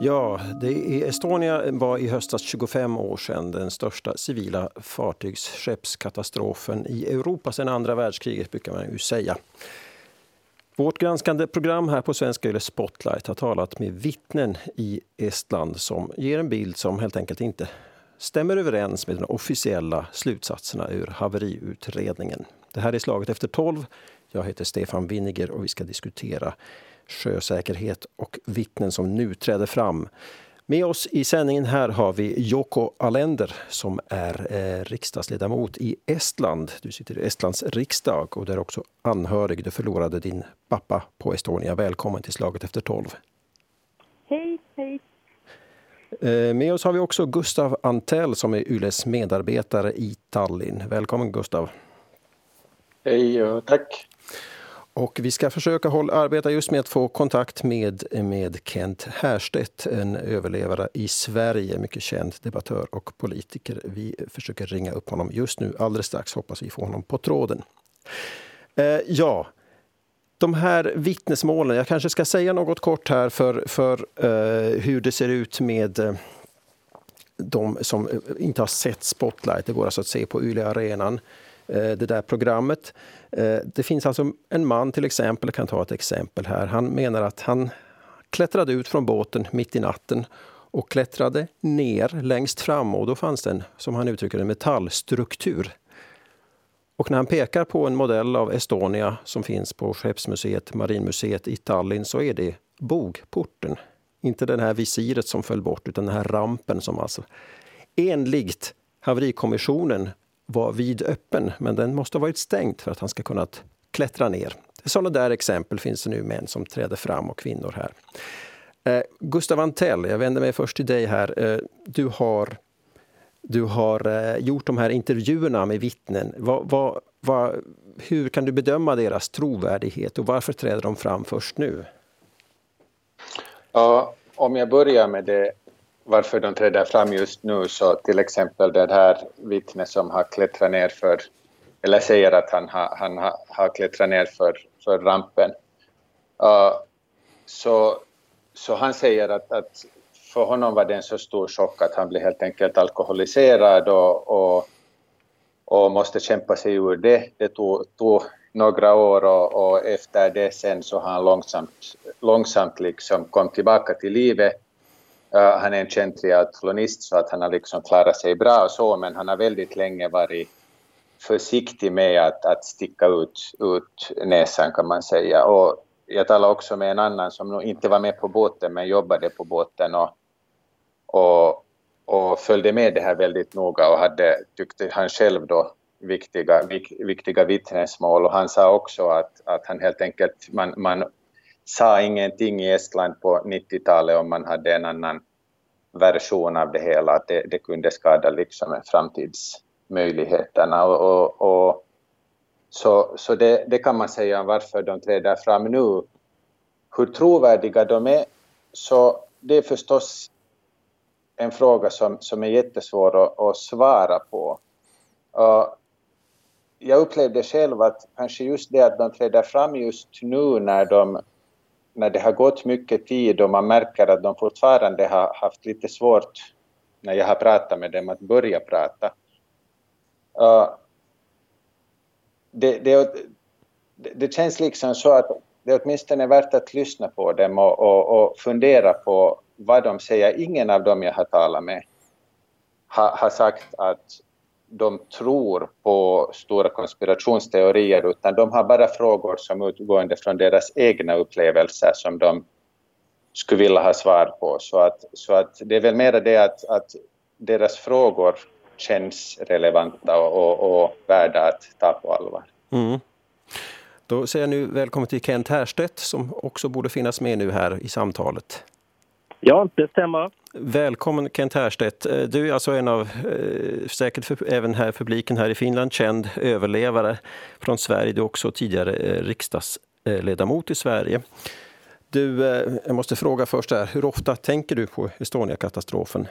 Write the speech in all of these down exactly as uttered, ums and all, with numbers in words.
Ja, det är Estonia var i höstas tjugofem år sedan den största civila fartygsskeppskatastrofen i Europa sedan andra världskriget, brukar man ju säga. Vårt granskande program här på Svenska Yle Spotlight har talat med vittnen i Estland som ger en bild som helt enkelt inte stämmer överens med de officiella slutsatserna ur haveriutredningen. Det här är Slaget efter tolv. Jag heter Stefan Winniger och vi ska diskutera sjösäkerhet och vittnen som nu träder fram. Med oss i sändningen här har vi Jouko Alender som är eh, riksdagsledamot i Estland. Du sitter i Estlands riksdag och du är också anhörig. Du förlorade din pappa på Estonia. Välkommen till Slaget efter tolv. Hej, hej. Eh, med oss har vi också Gustav Antell som är Yles medarbetare i Tallinn. Välkommen Gustav. Hej och tack. Och vi ska försöka hålla, arbeta just med att få kontakt med, med Kent Härstedt, en överlevare i Sverige, mycket känd debattör och politiker. Vi försöker ringa upp honom just nu. Alldeles strax hoppas vi få honom på tråden. Eh, ja, de här vittnesmålen, jag kanske ska säga något kort här för, för eh, hur det ser ut med eh, de som inte har sett Spotlight. Det går alltså att se på Yle Arenan. Det där programmet. Det finns alltså en man till exempel, jag kan ta ett exempel här. Han menar att han klättrade ut från båten mitt i natten och klättrade ner längst fram och då fanns det en, som han uttrycker, en metallstruktur. Och när han pekar på en modell av Estonia som finns på Skeppsmuseet, Marinmuseet i Tallinn, så är det bogporten. Inte den här visiret som föll bort utan den här rampen som alltså enligt haverikommissionen var vid öppen, men den måste ha varit stängd för att han ska kunna klättra ner. Sådana där exempel finns det nu män som träder fram och kvinnor här. Eh, Gustav Antell, jag vänder mig först till dig här. Eh, du har, du har eh, gjort de här intervjuerna med vittnen. Va, va, va, hur kan du bedöma deras trovärdighet och varför träder de fram först nu? Ja, om jag börjar med det, varför de träder fram just nu, så till exempel det här vittne som har klättrat ner för, eller säger att han har, han har, har klättrat ner för, för rampen. Uh, så, så han säger att, att för honom var det en så stor chock att han blev helt enkelt alkoholiserad och, och, och måste kämpa sig ur det. Det tog, tog några år och, och efter det sen så har han långsamt, långsamt liksom kom tillbaka till livet. Uh, han är en känd triathlonist så att han har liksom klarat sig bra och så, men han har väldigt länge varit försiktig med att, att sticka ut, ut näsan kan man säga. Och jag talade också med en annan som nog inte var med på båten men jobbade på båten och, och, och följde med det här väldigt noga och hade, tyckte han själv då, viktiga, vik, viktiga vittnesmål. Och han sa också att, att han helt enkelt, man, man sa ingenting i Estland på nittiotalet om man hade en annan version av det hela, att det, det kunde skada liksom framtidsmöjligheterna och, och, och så, så det, det kan man säga varför de träder fram nu. Hur trovärdiga de är, så det är förstås en fråga som, som är jättesvår att, att svara på. Uh, jag upplevde själv att kanske just det att de träder fram just nu när de när det har gått mycket tid och man märker att de fortfarande har haft lite svårt när jag har pratat med dem att börja prata. Uh, det, det, det känns liksom så att det åtminstone är värt att lyssna på dem och, och, och fundera på vad de säger. Ingen av dem jag har talat med har, har sagt att de tror på stora konspirationsteorier, utan de har bara frågor som utgående från deras egna upplevelser som de skulle vilja ha svar på. Så att, så att det är väl mer det att, att deras frågor känns relevanta och, och, och värda att ta på allvar. Mm. Då säger jag nu välkommen till Kent Härstedt som också borde finnas med nu här i samtalet. Ja, det stämmer. Välkommen Kent Härstedt. Du är alltså en av, eh, säkert för, även här publiken här i Finland, känd överlevare från Sverige. Du är också tidigare eh, riksdagsledamot i Sverige. Du, eh, jag måste fråga först här, hur ofta tänker du på Estonia-katastrofen?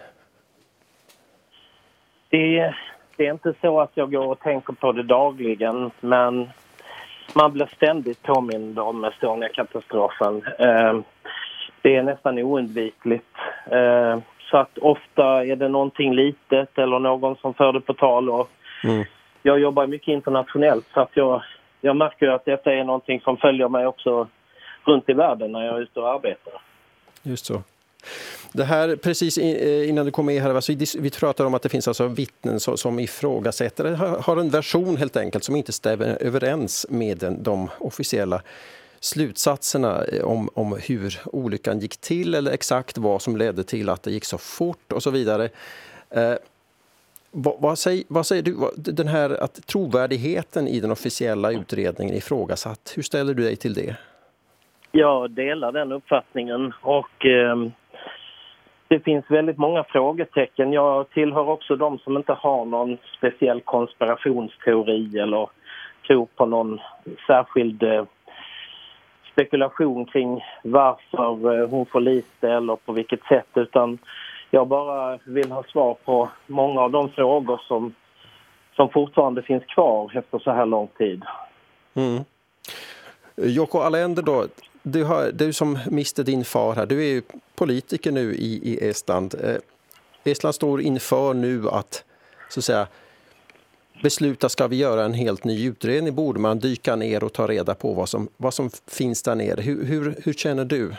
Det, det är inte så att jag går och tänker på det dagligen, men man blir ständigt påmind om Estonia-katastrofen. Eh, Det är nästan oundvikligt Eh, så att ofta är det någonting litet eller någon som för det på tal. Och mm. Jag jobbar mycket internationellt, så att jag, jag märker att detta är någonting som följer mig också runt i världen när jag är ute och arbetar. Just så. Det här, precis innan du kom med här, alltså, vi pratar om att det finns alltså vittnen som, som ifrågasätter, har en version helt enkelt som inte stämmer överens med den, de officiella slutsatserna om, om hur olyckan gick till eller exakt vad som ledde till att det gick så fort och så vidare. Eh, vad, vad, säger, vad säger du, den här att trovärdigheten i den officiella utredningen ifrågasatt, hur ställer du dig till det? Jag delar den uppfattningen och eh, det finns väldigt många frågetecken. Jag tillhör också de som inte har någon speciell konspirationsteori eller tror på någon särskild eh, spekulation kring varför hon får lite eller på vilket sätt, utan jag bara vill ha svar på många av de frågor som, som fortfarande finns kvar efter så här lång tid. Mm. Jocko Alender då, du, har, du som miste din far här, du är ju politiker nu i, i Estland. Eh, Estland står inför nu att, så att säga, besluta, ska vi göra en helt ny utredning? Borde man dyka ner och ta reda på vad som, vad som finns där nere? Hur, hur, hur känner du?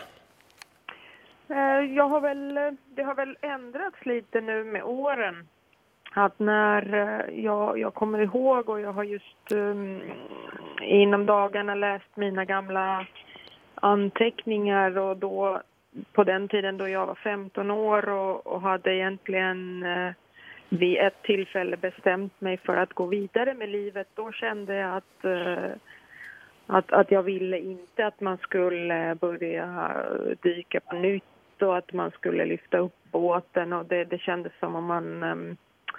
Jag har väl, det har väl ändrats lite nu med åren. Att när jag, jag kommer ihåg och jag har just um, inom dagarna läst mina gamla anteckningar och då på den tiden då jag var femton år och, och hade egentligen uh, vid ett tillfälle bestämt mig för att gå vidare med livet, då kände jag att, uh, att, att jag ville inte att man skulle börja dyka på nytt och att man skulle lyfta upp båten, och det, det kändes som om man um,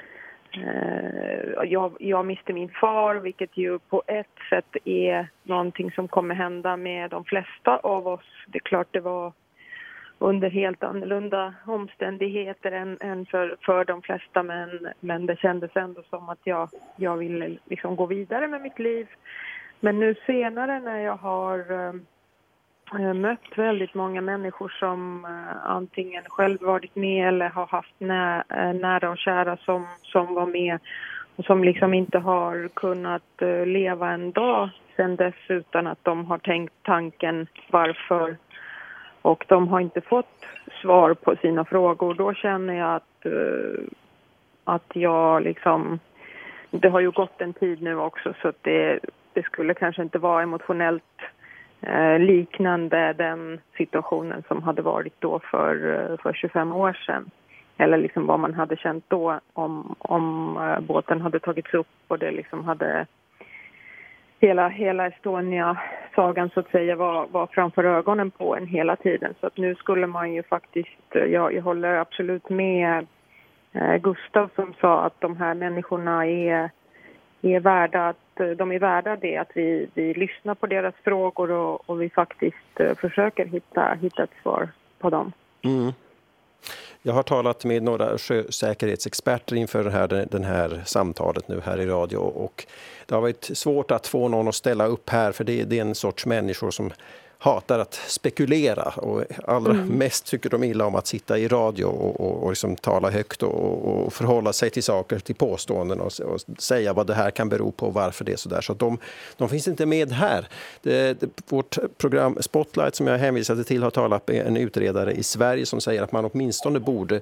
uh, jag, jag miste min far, vilket ju på ett sätt är någonting som kommer hända med de flesta av oss. Det är klart det var under helt annorlunda omständigheter än, än för, för de flesta, men, men det kändes ändå som att jag, jag ville liksom gå vidare med mitt liv. Men nu senare när jag har äh, mött väldigt många människor som äh, antingen själv varit med eller har haft nä, äh, nära och kära som, som var med och som liksom inte har kunnat äh, leva en dag sedan dess utan att de har tänkt tanken varför. Och de har inte fått svar på sina frågor. Då känner jag att, uh, att jag liksom... Det har ju gått en tid nu också, så att det, det skulle kanske inte vara emotionellt uh, liknande den situationen som hade varit då för, uh, för tjugofem år sedan. Eller liksom vad man hade känt då om, om uh, båten hade tagits upp och det liksom hade... Hela, hela Estonia-sagan så att säga var, var framför ögonen på en hela tiden. Så att nu skulle man ju faktiskt, jag, jag håller absolut med eh, Gustav som sa att de här människorna är, är värda att, de är värda det, att vi, vi lyssnar på deras frågor och, och vi faktiskt eh, försöker hitta, hitta ett svar på dem. Mm. Jag har talat med några sjösäkerhetsexperter inför den här, den här samtalet nu här i radio, och det har varit svårt att få någon att ställa upp här, för det, det är en sorts människor som hatar att spekulera och allra mm. mest tycker de illa om att sitta i radio och, och, och liksom tala högt och, och förhålla sig till saker, till påståenden och, och säga vad det här kan bero på och varför det är så där. Så de, de finns inte med här. Det, det, vårt program Spotlight som jag hänvisade till har talat med en utredare i Sverige som säger att man åtminstone borde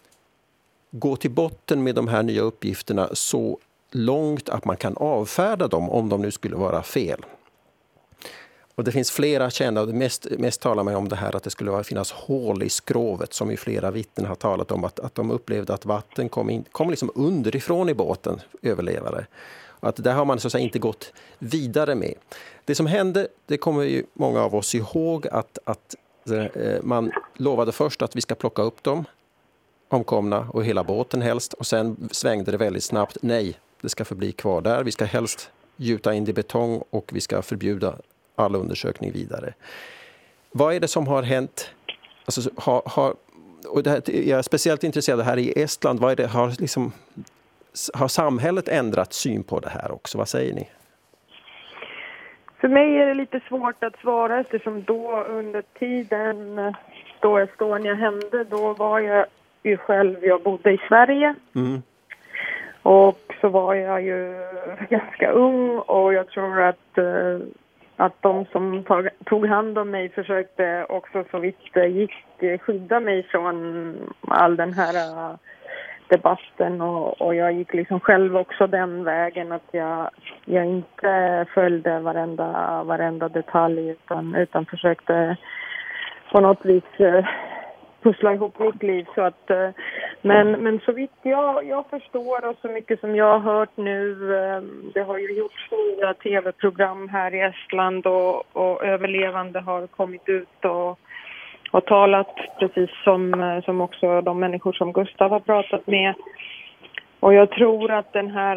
gå till botten med de här nya uppgifterna så långt att man kan avfärda dem om de nu skulle vara fel. Och det finns flera kända, och det mest, mest talar man om det här att det skulle finnas hål i skrovet, som i flera vittnen har talat om, att, att de upplevde att vatten kom, in, kom liksom underifrån i båten, överlevare. Och att där har man så att säga inte gått vidare med. Det som hände, det kommer ju många av oss ihåg, att, att eh, man lovade först att vi ska plocka upp dem, omkomna och hela båten helst, och sen svängde det väldigt snabbt. Nej, det ska förbli kvar där. Vi ska helst gjuta in det i betong och vi ska förbjuda all undersökning vidare. Vad är det som har hänt? Alltså, har, har, och det här, jag är speciellt intresserad här i Estland. Vad är det, har, liksom, har samhället ändrat syn på det här också? Vad säger ni? För mig är det lite svårt att svara, eftersom då under tiden då Estonia hände, då var jag ju själv, jag bodde i Sverige. Mm. Och så var jag ju ganska ung och jag tror att, eh, att de som tog, tog hand om mig försökte också så vitt det gick skydda mig från all den här uh, debatten. Och, och jag gick liksom själv också den vägen att jag, jag inte följde varenda, varenda detalj utan, utan försökte på något vis... Uh, pussla ihop mitt liv så att eh, men, men så vitt jag, jag förstår och så mycket som jag har hört nu eh, det har ju gjorts stora tv-program här i Estland och, och överlevande har kommit ut och, och talat precis som, som också de människor som Gustav har pratat med och jag tror att den här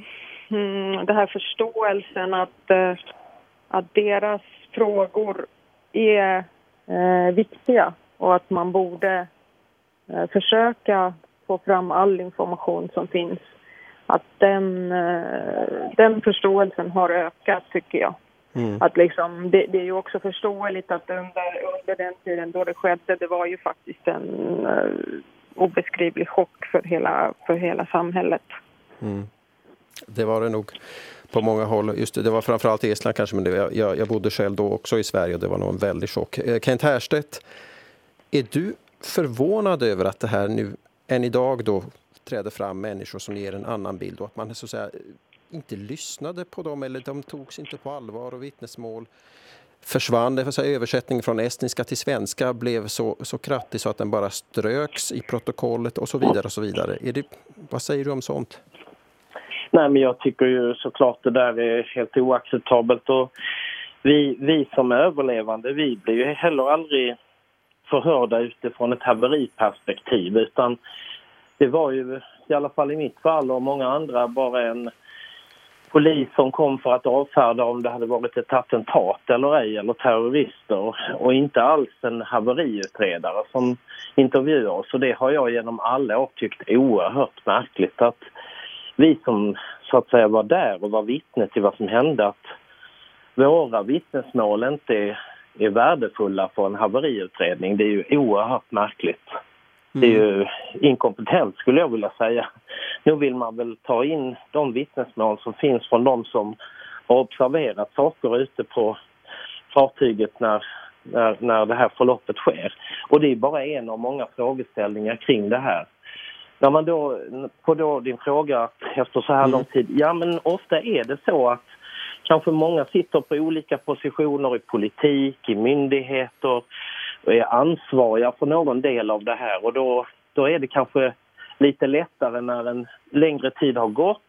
mm, den här förståelsen att, eh, att deras frågor är eh, viktiga och att man borde eh, försöka få fram all information som finns. Att den, eh, den förståelsen har ökat tycker jag. Mm. Att liksom, det, det är ju också förståeligt att under, under den tiden då det skedde, det var ju faktiskt en eh, obeskrivlig chock för hela, för hela samhället. Mm. Det var det nog på många håll. Just det, det var framförallt i Estland kanske, men det, jag, jag bodde själv då också i Sverige och det var nog en väldig chock. Kent Härstedt, är du förvånad över att det här nu än idag då träder fram människor som ger en annan bild och att man så att säga inte lyssnade på dem eller de togs inte på allvar och vittnesmål försvann? Det, säga, översättningen från estniska till svenska blev så, så kraftig så att den bara ströks i protokollet och så vidare och så vidare. Är det, vad säger du om sånt? Nej, men jag tycker ju såklart det där är helt oacceptabelt och vi, vi som är överlevande, vi blir ju heller aldrig förhörda utifrån ett haveriperspektiv utan det var ju i alla fall i mitt fall och många andra bara en polis som kom för att avfärda om det hade varit ett attentat eller ej eller terrorister och inte alls en haveriutredare som intervjuar oss och det har jag genom alla år tyckt oerhört märkligt att vi som så att säga var där och var vittne till vad som hände att våra vittnesmål inte är är värdefulla för en haveriutredning. Det är ju oerhört märkligt. Mm. Det är ju inkompetent skulle jag vilja säga. Nu vill man väl ta in de vittnesmål som finns från de som har observerat saker ute på fartyget när, när, när det här förloppet sker. Och det är bara en av många frågeställningar kring det här. När man då, på då din fråga efter så här mm. lång tid, ja men ofta är det så att kanske många sitter på olika positioner i politik, i myndigheter och är ansvariga för någon del av det här. Och då, då är det kanske lite lättare när en längre tid har gått.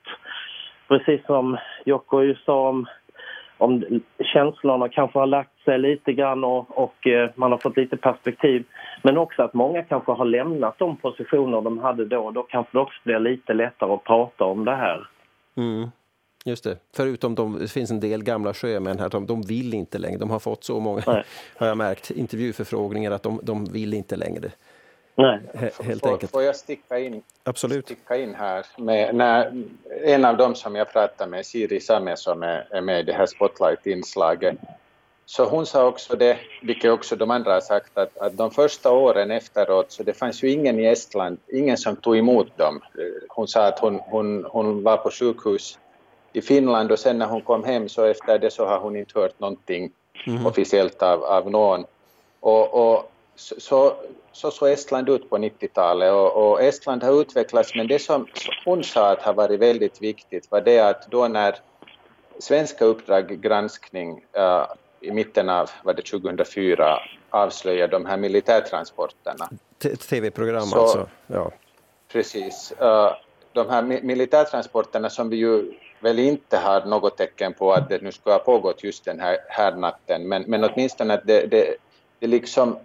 Precis som Jocko ju sa om, om känslorna kanske har lagt sig lite grann och, och man har fått lite perspektiv. Men också att många kanske har lämnat de positioner de hade då. Då kanske det också blir lite lättare att prata om det här. Mm. Just det. Förutom de, det finns en del gamla sjömän här, de, de vill inte längre. De har fått så många, Nej. har jag märkt, intervjuförfrågningar att de, de vill inte längre. Nej. He, helt får, enkelt. Får jag sticka in, Absolut. sticka in här? Med, när, en av dem som jag pratade med, Siri Same, som är, är med i det här Spotlight-inslaget, så hon sa också det, vilket också de andra har sagt, att, att de första åren efteråt så det fanns ju ingen i Estland, ingen som tog emot dem. Hon sa att hon, hon, hon var på sjukhus i Finland och sen när hon kom hem så efter det så har hon inte hört någonting mm. officiellt av, av någon. Och, och så, så, så såg Estland ut på nittiotalet och, och Estland har utvecklats, men det som hon sa att har varit väldigt viktigt var det att då när svenska Uppdrag granskning uh, i mitten av var det tjugohundrafyra avslöjade de här militärtransporterna. T- tv-program så, alltså. Ja. Precis. Uh, de här mi- militärtransporterna som vi ju väl inte har något tecken på att det nu ska ha pågått just den här, här natten. Men, men åtminstone att det, det, det liksom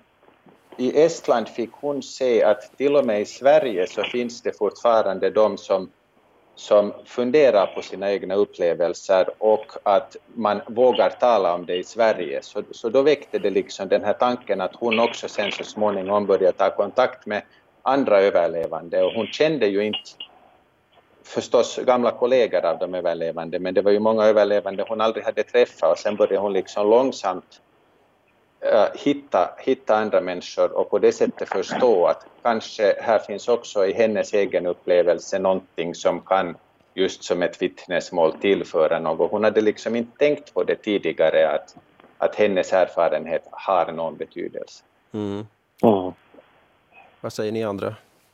i Estland fick hon se att till och med i Sverige så finns det fortfarande de som, som funderar på sina egna upplevelser och att man vågar tala om det i Sverige. Så, så då väckte det liksom den här tanken att hon också sen så småningom började ta kontakt med andra överlevande och hon kände ju inte förstås gamla kollegor av de överlevande, men det var ju många överlevande hon aldrig hade träffat och sen började hon liksom långsamt äh, hitta, hitta andra människor och på det sättet förstå att kanske här finns också i hennes egen upplevelse någonting som kan just som ett vittnesmål tillföra något. Hon hade liksom inte tänkt på det tidigare att, att hennes erfarenhet har någon betydelse. Mm. Mm. Vad säger ni andra?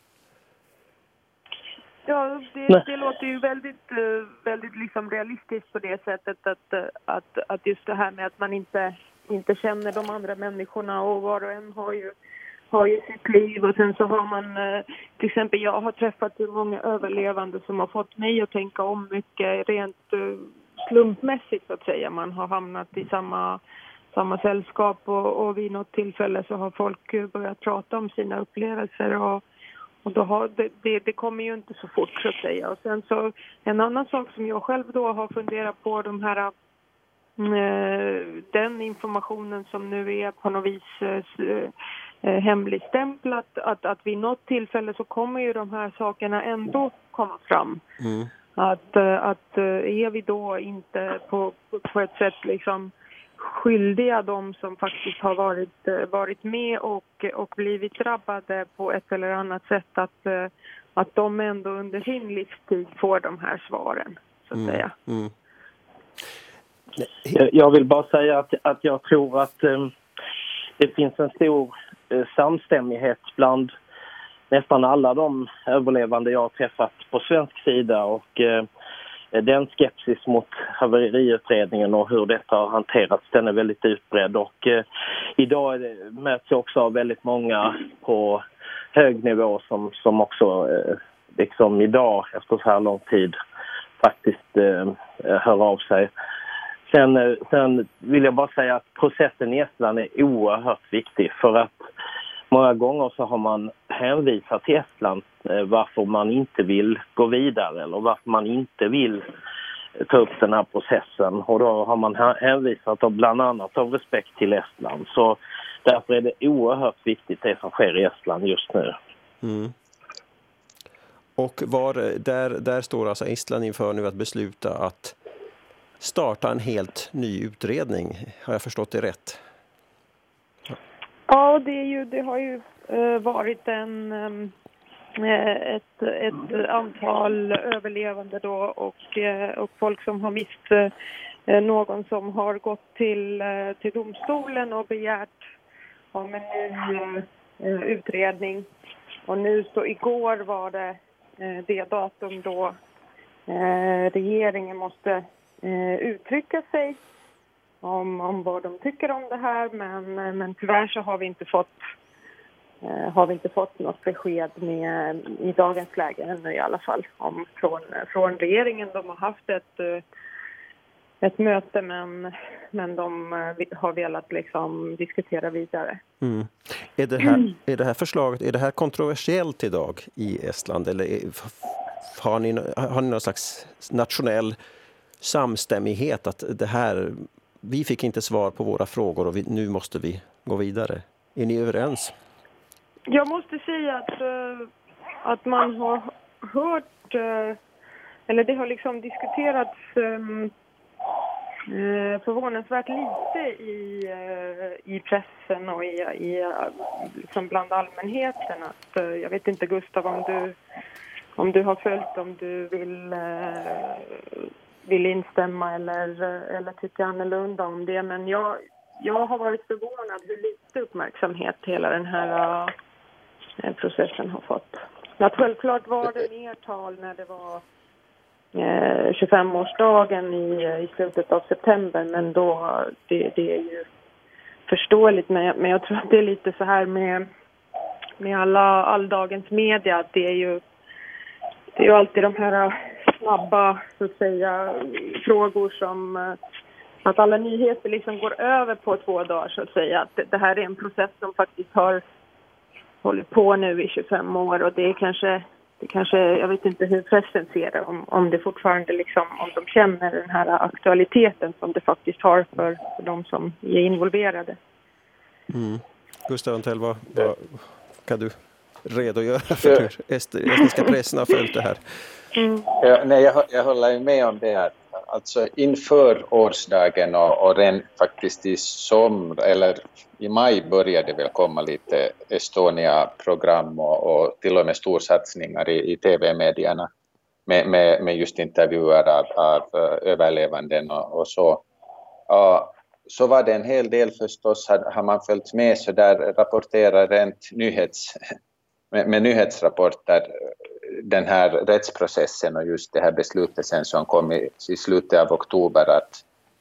Ja, det, det låter ju väldigt, väldigt liksom realistiskt på det sättet att, att, att just det här med att man inte, inte känner de andra människorna och var och en har ju, har ju sitt liv och sen så har man, till exempel jag har träffat många överlevande som har fått mig att tänka om mycket rent slumpmässigt så att säga. Man har hamnat i samma, samma sällskap och, och vid något tillfälle så har folk börjat prata om sina upplevelser och Och då har, det, det, det kommer ju inte så fort så att säga. Och sen så en annan sak som jag själv då har funderat på, de här, eh, den informationen som nu är på något vis eh, hemligstämplat, att, att vid något tillfälle så kommer ju de här sakerna ändå komma fram. Mm. Att, att är vi då inte på, på ett sätt liksom skyldiga de som faktiskt har varit, varit med och, och blivit drabbade på ett eller annat sätt att, att de ändå under sin livstid får de här svaren, så att Mm. säga. Mm. Jag vill bara säga att, att jag tror att eh, det finns en stor eh, samstämmighet bland nästan alla de överlevande jag har träffat på svensk sida och eh, den skepsis mot haveriutredningen och hur detta har hanterats, den är väldigt utbredd och eh, idag är det, möts jag också av väldigt många på hög nivå som, som också eh, liksom idag efter så här lång tid faktiskt eh, hör av sig. Sen, eh, sen vill jag bara säga att processen i Estland är oerhört viktig för att många gånger så har man hänvisat till Estland eh, varför man inte vill gå vidare eller varför man inte vill eh, ta upp den här processen. Och då har man hänvisat av bland annat av respekt till Estland. Så därför är det oerhört viktigt det som sker i Estland just nu. Mm. Och var, där, där står alltså Estland inför nu att besluta att starta en helt ny utredning. Har jag förstått det rätt? Ja, det, är ju, det har ju eh, varit en, eh, ett, ett antal överlevande då och, eh, och folk som har mist eh, någon som har gått till, eh, till domstolen och begärt om en ny eh, utredning. Och nu så igår var det eh, det datum då eh, regeringen måste eh, uttrycka sig Om, om vad de tycker om det här, men, men tyvärr så har vi inte fått eh, har vi inte fått något besked med, i dagens läge ännu i alla fall om, från, från regeringen. De har haft ett, ett möte men, men de har velat liksom diskutera vidare. Mm. Är, det här, är det här förslaget, är det här kontroversiellt idag i Estland eller är, har, ni, har ni någon slags nationell samstämmighet att det här, vi fick inte svar på våra frågor och vi, nu måste vi gå vidare? Är ni överens? Jag måste säga att, uh, att man har hört, uh, eller det har liksom diskuterats um, uh, förvånansvärt lite i, uh, i pressen och i, i uh, liksom bland allmänheten. Att, uh, jag vet inte, Gustav, om du, om du har följt, om du vill... Uh, vill instämma eller, eller tycka annorlunda om det. Men jag, jag har varit förvånad hur lite uppmärksamhet hela den här äh, processen har fått. Att självklart var det mer tal när det var äh, tjugofemårsdagen i, i slutet av september. Men då, det, det är ju förståeligt. Men, men jag tror att det är lite så här med, med alla alldagens media. Att det är ju, det är ju alltid de här snabba, så att säga, frågor som att alla nyheter liksom går över på två dagar, så att säga. Att det här är en process som faktiskt har hållit på nu i tjugofem år och det är kanske, det kanske jag vet inte hur pressen ser det, om, om det fortfarande liksom, om de känner den här aktualiteten som det faktiskt har för, för de som är involverade. Mm. Gustav Antell, vad, vad kan du redogöra för hur estniska pressen har följt det här? Mm. Ja, nej, jag, jag håller med om det här. alltså inför årsdagen och, och redan faktiskt i somr eller i maj började väl komma lite Estonia-program och, och till och med storsatsningar i, i tv-medierna med, med, med just intervjuer av, av överlevanden och, och så. Och så var det en hel del förstås, har, har man följt med så där rapporterar rent nyhets, med, med nyhetsrapporter den här rättsprocessen och just det här beslutet sen som kom i, i slutet av oktober att,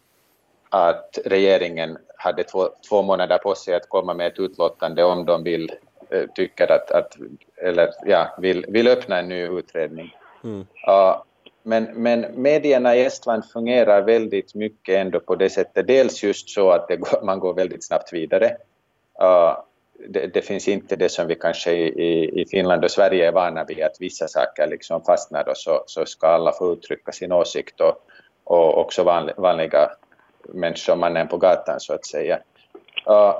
att regeringen hade två, två månader på sig att komma med ett utlåtande om de vill, äh, tycker att, att eller ja, vill, vill öppna en ny utredning. Mm. Uh, men, men medierna i Estland fungerar väldigt mycket ändå på det sättet. Dels just så att det går, man går väldigt snabbt vidare. Uh, det, det finns inte det som vi kanske i, i Finland och Sverige är vana vid, att vissa saker liksom fastnar och så, så ska alla få uttrycka sin åsikt och, och också vanliga, vanliga människor, mannen på gatan så att säga. Uh,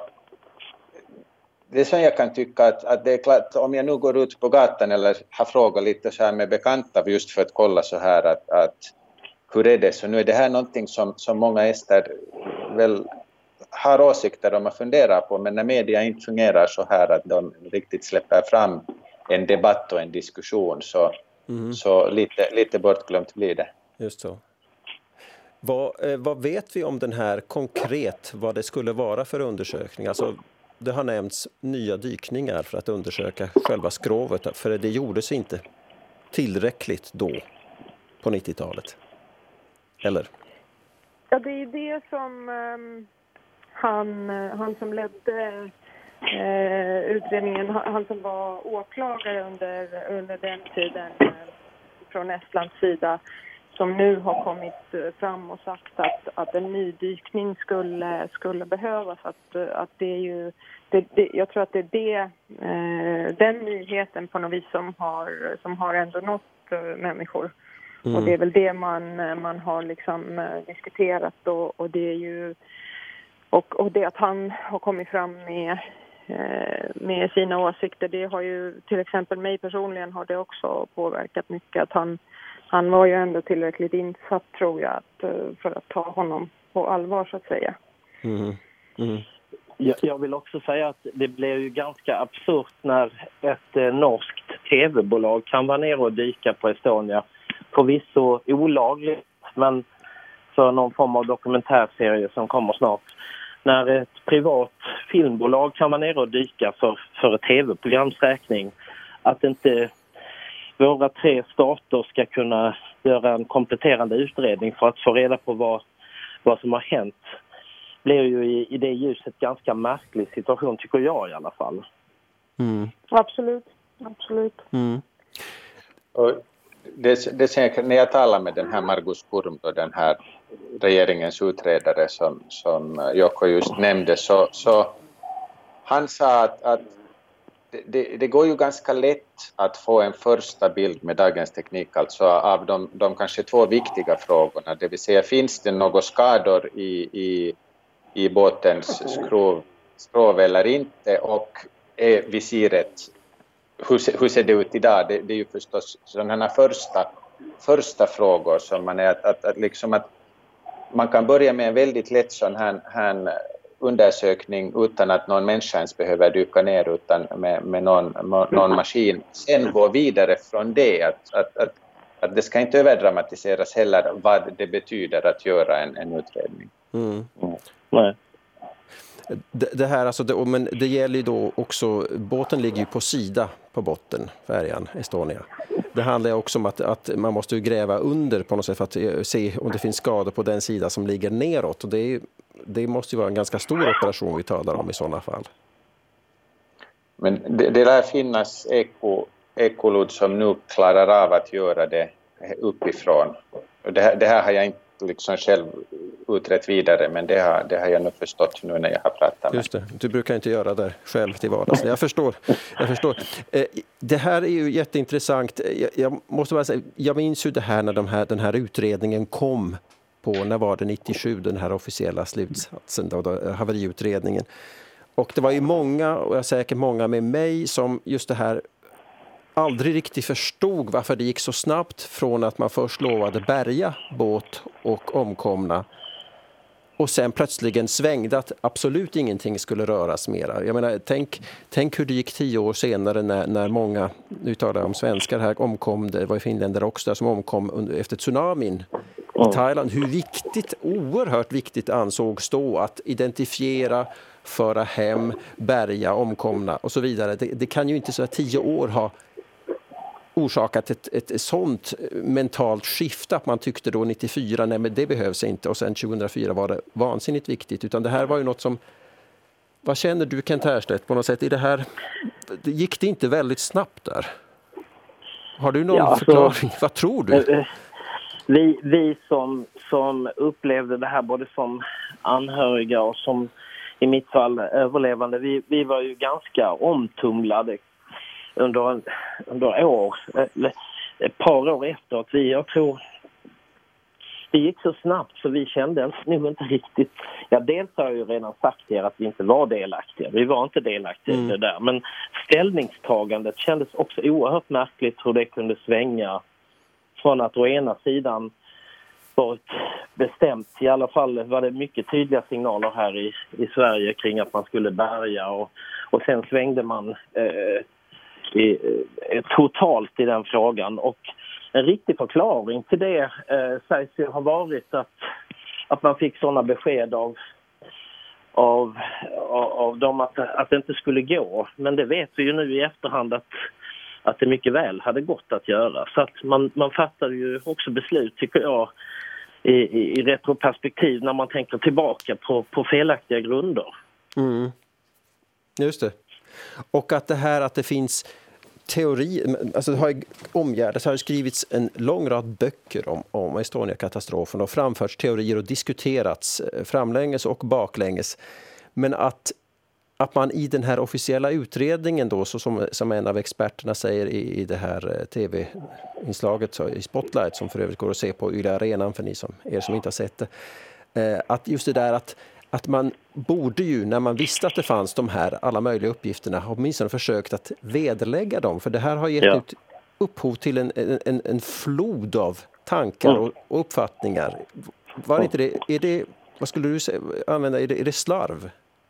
det som jag kan tycka att, att det är klart, om jag nu går ut på gatan eller har frågat lite så här med bekanta just för att kolla så här att, att hur är det, så nu är det här någonting som, som många ester väl har åsikter om att fundera på, men när media inte fungerar så här att de riktigt släpper fram en debatt och en diskussion så, mm. så lite, lite bortglömt blir det. Just så. Vad, eh, vad vet vi om den här konkret, vad det skulle vara för undersökning? Alltså, det har nämnts nya dykningar för att undersöka själva skrovet, för det gjordes inte tillräckligt då på nittiotalet. Eller? Ja, det är det som um, han, han som ledde uh, utredningen, han som var åklagare under, under den tiden uh, från Estlands sida, som nu har kommit fram och sagt att, att en nydykning skulle, skulle behövas. Att, att det är ju, det, det, jag tror att det är det, eh, den nyheten på något vis som har, som har ändå nått eh, människor. Mm. Och det är väl det man, man har liksom eh, diskuterat. Och, och det är ju och, och det att han har kommit fram med, eh, med sina åsikter, det har ju till exempel mig personligen har det också påverkat mycket. Att han Han var ju ändå tillräckligt insatt, tror jag, att, för att ta honom på allvar, så att säga. Mm. Mm. Jag, jag vill också säga att det blev ju ganska absurt när ett eh, norskt tv-bolag kan vara nere och dyka på Estonia. Förvisso olagligt, men för någon form av dokumentärserie som kommer snart. När ett privat filmbolag kan vara nere och dyka för, för ett tv-programs räkning. Att inte våra tre stater ska kunna göra en kompletterande utredning för att få reda på vad, vad som har hänt, blir ju i, i det ljuset ganska märklig situation, tycker jag i alla fall. Mm. Absolut, absolut. Mm. Och det, det, när jag talar med den här Margus Kurm, då, den här regeringens utredare som, som Jocko just nämnde, så, så han sa att, att Det, det går ju ganska lätt att få en första bild med dagens teknik, alltså av de, de kanske två viktiga frågorna, det vill säga finns det några skador i, i, i båtens skrov, skrov eller inte, och är visiret, hur, hur ser det ut idag? Det, det är ju förstås sådana första, första frågor som man är att, att, att, liksom att man kan börja med en väldigt lätt sån här, här undersökning utan att någon människa ens behöver dyka ner, utan med, med någon, någon maskin. Sen gå vidare från det. Att, att, att, att det ska inte överdramatiseras heller vad det betyder att göra en, en utredning. Mm. Mm. Nej. Det, det här alltså, det, men det gäller ju då också, båten ligger ju på sida på botten, färjan Estonia. Det handlar ju också om att, att man måste gräva under på något sätt för att se om det finns skador på den sida som ligger neråt. Och det, är, det måste ju vara en ganska stor operation vi talar om i sådana fall. Men det, det lär finnas eko, ekolod som nu klarar av att göra det uppifrån. Och det, här, det här har jag inte liksom själv utrett vidare, men det har, det har jag nog förstått nu när jag har pratat med. Just det, du brukar inte göra det själv till vardags. Jag förstår. Jag förstår. Det här är ju jätteintressant. Jag, jag måste bara säga, jag minns ju det här när de här, den här utredningen kom på, när var det, nittiosju, den här officiella slutsatsen, då, då, haveriutredningen. Och det var ju många, och jag är säkert många med mig, som just det här aldrig riktigt förstod varför det gick så snabbt från att man först lovade bärga båt och omkomna och sen plötsligen svängde att absolut ingenting skulle röras mera. Jag menar, tänk, tänk hur det gick tio år senare när, när många, nu talar jag om svenskar här, omkom, det var finländare också där som omkom under, efter tsunamin i Thailand. Hur viktigt, oerhört viktigt ansågs då att identifiera, föra hem, bärga, omkomna och så vidare. Det, det kan ju inte så här tio år ha orsakat ett, ett, ett sånt mentalt skifte att man tyckte då nittiofyra, nej men det behövs inte, och sen tjugohundrafyra var det vansinnigt viktigt, utan det här var ju något som, vad känner du Kent Härstedt på något sätt i det här, gick det inte väldigt snabbt där? Har du någon ja, alltså, förklaring? Vad tror du? Vi, vi som, som upplevde det här både som anhöriga och som i mitt fall överlevande, vi, vi var ju ganska omtumlade under, under år, ett par år efteråt. Vi, jag tror det gick så snabbt så vi kände nog inte riktigt, ja dels har jag ju redan sagt er att vi inte var delaktiga, vi var inte delaktiga mm. i det där, men ställningstagandet kändes också oerhört märkligt hur det kunde svänga från att å ena sidan varit bestämt, i alla fall var det mycket tydliga signaler här i, i Sverige kring att man skulle bärga och, och sen svängde man eh, i, eh, totalt i den frågan, och en riktig förklaring till det eh, sägs ju ha varit att, att man fick sådana besked av, av, av, av dem att, att det inte skulle gå, men det vet vi ju nu i efterhand att att det mycket väl hade gått att göra. Så att man, man fattar ju också beslut, tycker jag, i, i, i retroperspektiv när man tänker tillbaka på, på felaktiga grunder. Mm. Just det. Och att det här att det finns teori, alltså det har omgärdats, har skrivits en lång rad böcker om, om Estonia-katastrofen och framförts teorier och diskuterats framlänges och baklänges. Men att Att man i den här officiella utredningen då, så som, som en av experterna säger i, i det här tv-inslaget så, i Spotlight, som för övrigt går att se på Yle Arenan för ni som, er som inte har sett det, eh, att just det där att, att man borde ju, när man visste att det fanns de här alla möjliga uppgifterna, har åtminstone försökt att vederlägga dem, för det här har gett ja. ut upphov till en, en, en flod av tankar mm. och, och uppfattningar. Var inte det, är det, vad skulle du säga, använda, är det, är det slarv?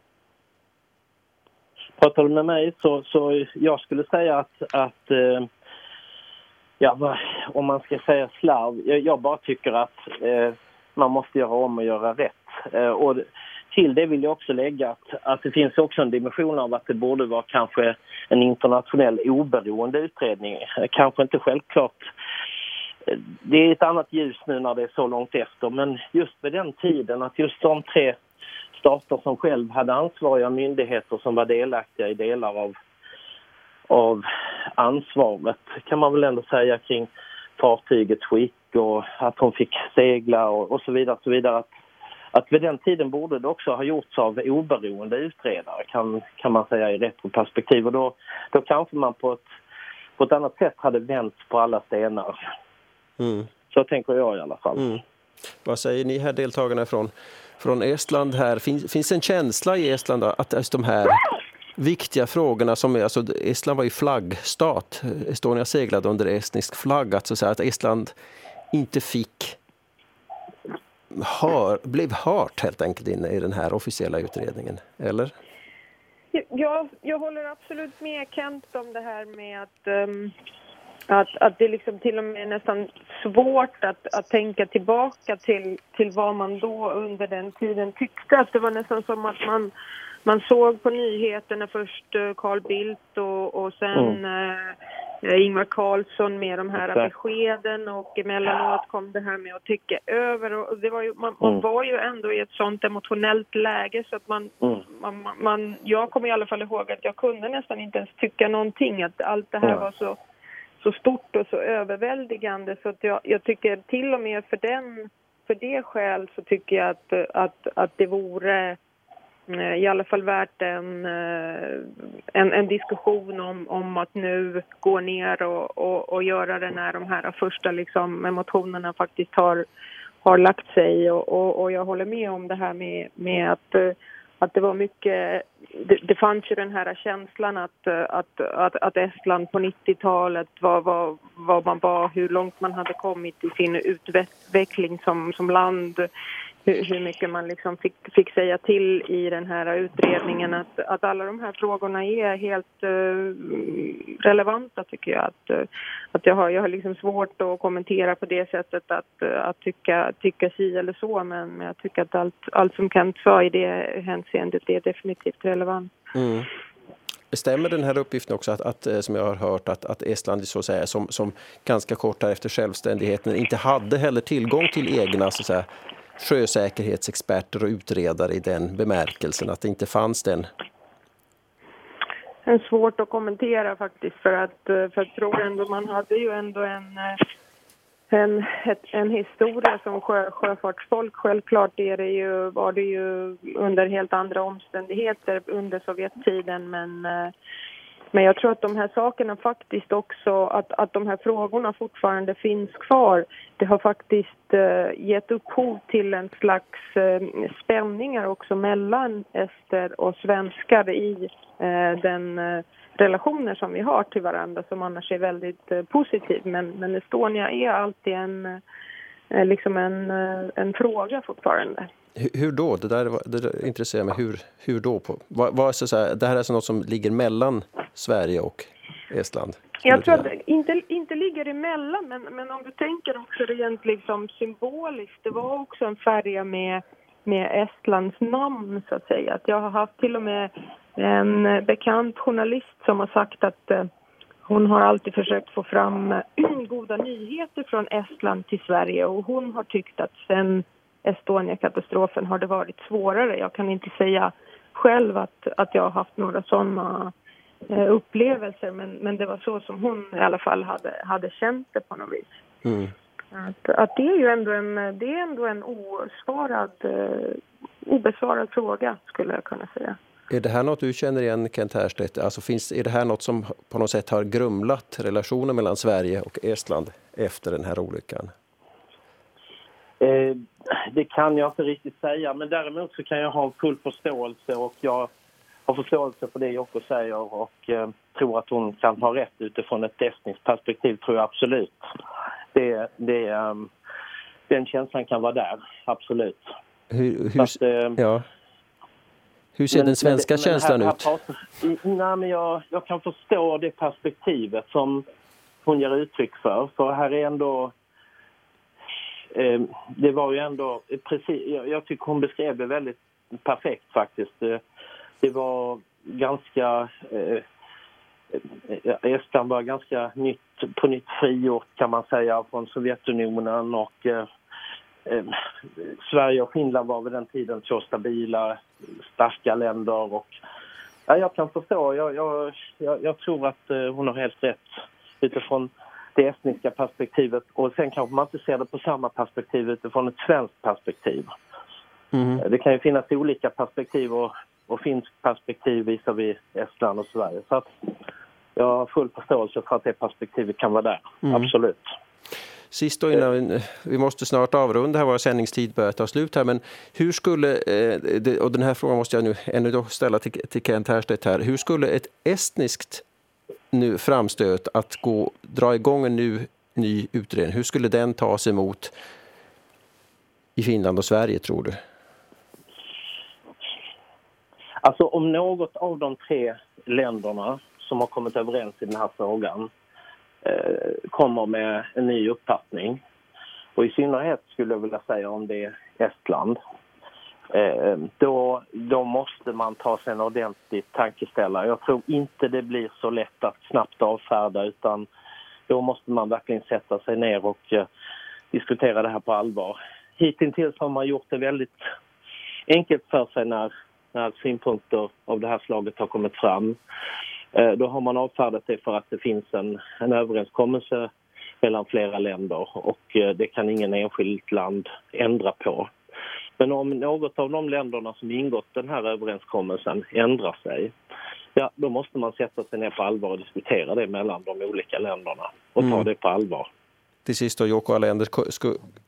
Pratar du med mig så, så jag skulle säga att, att eh, ja, om man ska säga slarv, jag, jag bara tycker att eh, man måste göra om och göra rätt. Eh, och till det vill jag också lägga att, att det finns också en dimension av att det borde vara kanske en internationell oberoende utredning. Kanske inte självklart. Det är ett annat ljus nu när det är så långt efter, men just vid den tiden att just de tre stater som själv hade ansvariga myndigheter som var delaktiga i delar av, av ansvaret, kan man väl ändå säga, kring fartygets skick och att hon fick segla och, och så vidare. Så vidare. Att, att vid den tiden borde det också ha gjorts av oberoende utredare, kan, kan man säga, i retroperspektiv. Och då, då kanske man på ett, på ett annat sätt hade vänt på alla stenar. Mm. Så tänker jag i alla fall. Mm. Vad säger ni här, deltagarna från Från Estland här, finns, finns en känsla i Estland då, att just de här viktiga frågorna som är, alltså Estland var ju flaggstat, Estonia seglade under estnisk flagg, att, så att, säga, att Estland inte fick hör, blev hört helt enkelt inne i den här officiella utredningen, eller? Ja, jag håller absolut med Kent om det här med att um... Att, att det liksom till och med är nästan svårt att, att tänka tillbaka till, till vad man då under den tiden tyckte. Att det var nästan som att man, man såg på nyheterna först Carl Bildt och, och sen mm. eh, Ingvar Carlsson med de här Exakt. beskeden, och emellanåt kom det här med att tycka över. Och det var ju, man, man mm. var ju ändå i ett sånt emotionellt läge så att man, mm. man, man... Jag kommer i alla fall ihåg att jag kunde nästan inte ens tycka någonting. Att allt det här mm. var så... så stort och så överväldigande, så att jag, jag tycker till och med för den för det skäl så tycker jag att, att, att det vore eh, i alla fall värt en, eh, en, en diskussion om, om att nu gå ner och, och, och göra det när de här första liksom, emotionerna faktiskt har, har lagt sig, och, och, och jag håller med om det här med, med att, att det var mycket, det, det fanns ju den här känslan att, att, att, att Estland på nittiotalet var, var, var man var, hur långt man hade kommit i sin utveckling som, som land, hur, hur mycket man liksom fick, fick säga till i den här utredningen, att, att alla de här frågorna är helt uh, relevanta tycker jag. Att, uh, att jag har, jag har liksom svårt att kommentera på det sättet att, uh, att tycka, tycka si eller så, men, men jag tycker att allt, allt som Kent sa i det hänseendet är definitivt relevant. Mm. Stämmer den här uppgiften också att, att som jag har hört att, att Estland så att säga, som, som ganska kort efter självständigheten inte hade heller tillgång till egna så att säga, sjösäkerhetsexperter och utredare i den bemärkelsen, att det inte fanns den? Det är svårt att kommentera faktiskt, för att för jag tror ändå man hade ju ändå en en, ett, en historia som sjö, sjöfartsfolk. Självklart är det ju, var det ju under helt andra omständigheter under Sovjettiden, men Men jag tror att de här sakerna faktiskt också, att, att de här frågorna fortfarande finns kvar. Det har faktiskt eh, gett upphov till en slags eh, spänningar också mellan ester och svenskar i eh, den eh, relationer som vi har till varandra, som annars är väldigt eh, positiv. Men, men Estonia är alltid en, eh, liksom en, eh, en fråga fortfarande. Hur då? Det där, det där intresserar mig. Hur, hur då? På? Vad, vad är så här, det här är alltså något som ligger mellan Sverige och Estland? Jag tror att det inte, inte ligger emellan, men, men om du tänker också rent liksom symboliskt. Det var också en färja med, med Estlands namn så att säga. Att jag har haft till och med en bekant journalist som har sagt att eh, hon har alltid försökt få fram eh, goda nyheter från Estland till Sverige. Och hon har tyckt att sen Estonia-katastrofen har det varit svårare. Jag kan inte säga själv att, att jag har haft några sådana eh, upplevelser, men, men det var så som hon i alla fall hade, hade känt det på något vis. Mm. Att, att det är ju ändå en, det är ändå en osvarad, eh, obesvarad fråga, skulle jag kunna säga. Är det här något du känner igen, Kent Härstedt? Alltså finns, är det här något som på något sätt har grumlat relationen mellan Sverige och Estland efter den här olyckan? Eh, det kan jag inte riktigt säga, men däremot så kan jag ha full förståelse, och jag har förståelse för det Jocko säger, och eh, tror att hon kan ha rätt utifrån ett estniskt perspektiv, tror jag absolut. Det, det, um, den känslan kan vara där, absolut. Hur, hur, att, eh, ja. hur ser men, den svenska men, känslan men här, ut? här pratar, nej, men jag, jag kan förstå det perspektivet som hon ger uttryck för, för här är ändå det var ju ändå precis, jag, jag tycker hon beskrev det väldigt perfekt faktiskt. Det, det var ganska eh, Estland var ganska nytt, på nytt frigjort kan man säga från Sovjetunionen, och eh, eh, Sverige och Finland var vid den tiden så stabila, starka länder, och ja, jag kan förstå, jag, jag, jag, jag tror att eh, hon har helt rätt utifrån det estniska perspektivet, och sen kanske man inte ser det på samma perspektiv utifrån ett svenskt perspektiv. Mm. Det kan ju finnas olika perspektiv, och, och finsk perspektiv visar vi Estland och Sverige. Så att jag har full förståelse för att det perspektivet kan vara där. Mm. Absolut. Sist då innan vi, vi måste snart avrunda här, vår sändningstid börjar ta slut här, men hur skulle, eh, och den här frågan måste jag nu ännu då ställa till, till Kent Härstedt här, hur skulle ett estniskt nu framstöt att gå, dra igång en ny, ny utredning, hur skulle den tas emot i Finland och Sverige, tror du? Alltså om något av de tre länderna som har kommit överens i den här frågan eh, kommer med en ny uppfattning, och i synnerhet skulle jag vilja säga om det är Estland, eh, då, då måste man ta sig en ordentlig tankeställare. Jag tror inte det blir så lätt att snabbt avfärda, utan då måste man verkligen sätta sig ner och eh, diskutera det här på allvar. Hittills har man gjort det väldigt enkelt för sig när, när synpunkter av det här slaget har kommit fram. Eh, då har man avfärdat det för att det finns en, en överenskommelse mellan flera länder, och eh, det kan ingen enskilt land ändra på. Men om något av de länderna som ingått den här överenskommelsen ändrar sig, ja, då måste man sätta sig ner på allvar och diskutera det mellan de olika länderna och ta mm. det på allvar. Till sist då, Jocko Alländer,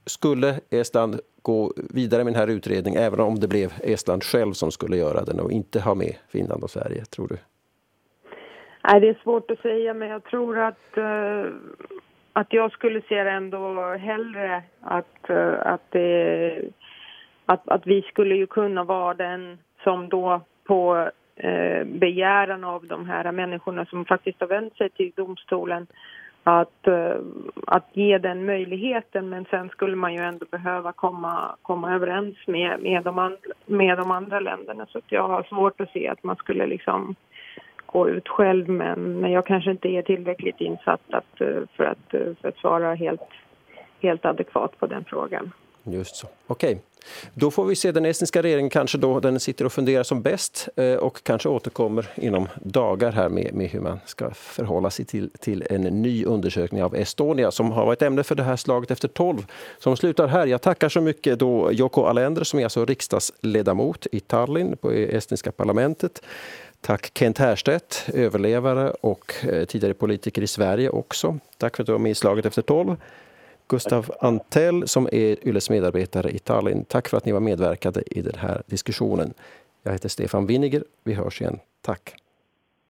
skulle Estland gå vidare med den här utredningen även om det blev Estland själv som skulle göra den och inte ha med Finland och Sverige, tror du? Nej, det är svårt att säga, men jag tror att, uh, att jag skulle se det ändå hellre att, uh, att, det, att, att vi skulle ju kunna vara den som då på uh, begäran av de här människorna som faktiskt har vänt sig till domstolen att, uh, att ge den möjligheten, men sen skulle man ju ändå behöva komma, komma överens med, med, de and, med de andra länderna, så att jag har svårt att se att man skulle liksom gå ut själv, men, men jag kanske inte är tillräckligt insatt att, för, att, för att svara helt, helt adekvat på den frågan. Just så. Okej. Då får vi se den estniska regeringen kanske då den sitter och funderar som bäst och kanske återkommer inom dagar här med, med hur man ska förhålla sig till, till en ny undersökning av Estonia som har varit ämne för det här slaget efter tolv som slutar här. Jag tackar så mycket då Jouko Alender som är alltså riksdagsledamot i Tallinn på estniska parlamentet. Tack Kent Härstedt, överlevare och tidigare politiker i Sverige också. Tack för att du var med i slaget efter tolv. Gustav Antell som är Yles medarbetare i Tallinn. Tack för att ni var medverkade i den här diskussionen. Jag heter Stefan Winniger. Vi hörs igen. Tack.